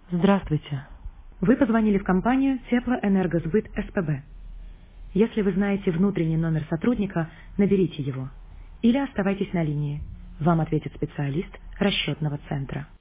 Здравствуйте. Вы позвонили в компанию Теплоэнергосбыт СПБ. Если вы знаете внутренний номер сотрудника, наберите его. Или оставайтесь на линии. Вам ответит специалист расчетного центра.